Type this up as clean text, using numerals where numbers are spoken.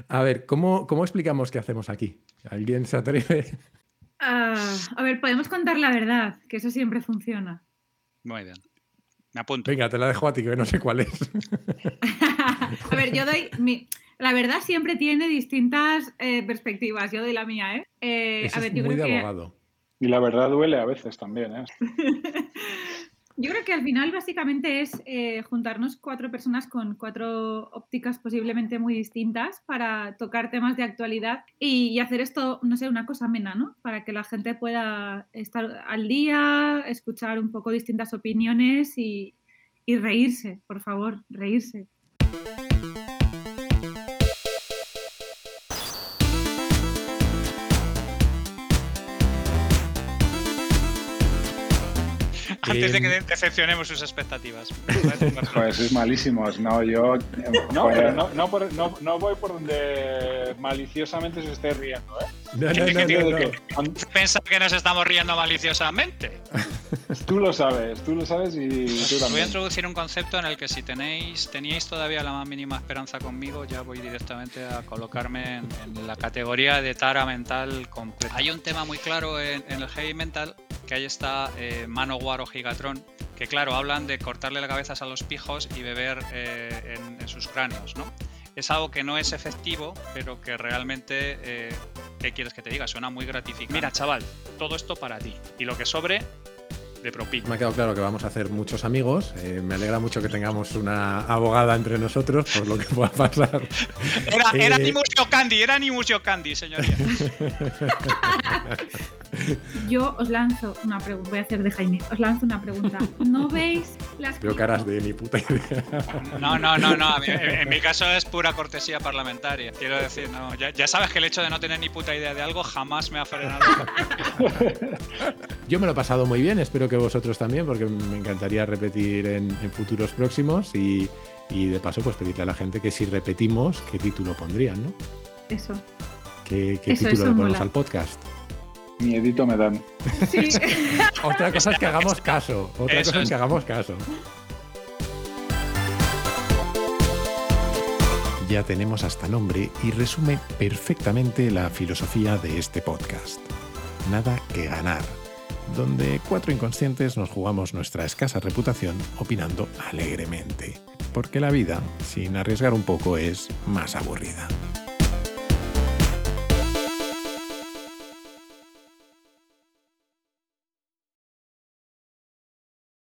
A ver, ¿cómo explicamos qué hacemos aquí? ¿Alguien se atreve? A ver, podemos contar la verdad, que eso siempre funciona. Muy bien. Me apunto. Venga, te la dejo a ti, que no sé cuál es. A ver, yo doy... La verdad siempre tiene distintas perspectivas. Yo doy la mía, ¿eh? Eso a ver, es yo muy creo de que... abogado. Y la verdad duele a veces también, ¿eh? Yo creo que al final básicamente es juntarnos 4 personas con 4 ópticas posiblemente muy distintas para tocar temas de actualidad y hacer esto, no sé, una cosa amena, ¿no? Para que la gente pueda estar al día, escuchar un poco distintas opiniones y reírse, por favor, reírse. Antes de que decepcionemos sus expectativas. Joder, sois malísimos. No, yo... No, pero no voy por donde maliciosamente os estáis riendo, ¿eh? No. Pensar que nos estamos riendo maliciosamente. Tú lo sabes y tú también. Voy a introducir un concepto en el que si teníais todavía la más mínima esperanza conmigo, ya voy directamente a colocarme en la categoría de tara mental completa. Hay un tema muy claro en el heavy mental, que ahí está Manowar o Gigatron, que claro, hablan de cortarle las cabezas a los pijos y beber en sus cráneos, ¿no? Es algo que no es efectivo, pero que realmente, ¿qué quieres que te diga? Suena muy gratificante. Mira, chaval, todo esto para ti. Y lo que sobre, de propina. Me ha quedado claro que vamos a hacer muchos amigos. Me alegra mucho que tengamos una abogada entre nosotros, por lo que pueda pasar. Era Nimusio Candy, señoría. Yo os lanzo una pregunta, voy a hacer de Jaime, os lanzo una pregunta. ¿No veis las... Veo caras de ni puta idea. No. En mi caso es pura cortesía parlamentaria. Quiero decir, no, ya sabes que el hecho de no tener ni puta idea de algo jamás me ha frenado. Yo me lo he pasado muy bien, espero que vosotros también, porque me encantaría repetir en futuros próximos y de paso pues pedirle a la gente que si repetimos, ¿qué título pondrían, no? Eso. ¿Qué título le ponemos mola al podcast? Miedito me dan. Sí. Otra cosa es que hagamos caso. Ya tenemos hasta nombre y resume perfectamente la filosofía de este podcast. Nada que ganar, donde 4 inconscientes nos jugamos nuestra escasa reputación opinando alegremente, porque la vida, sin arriesgar un poco, es más aburrida.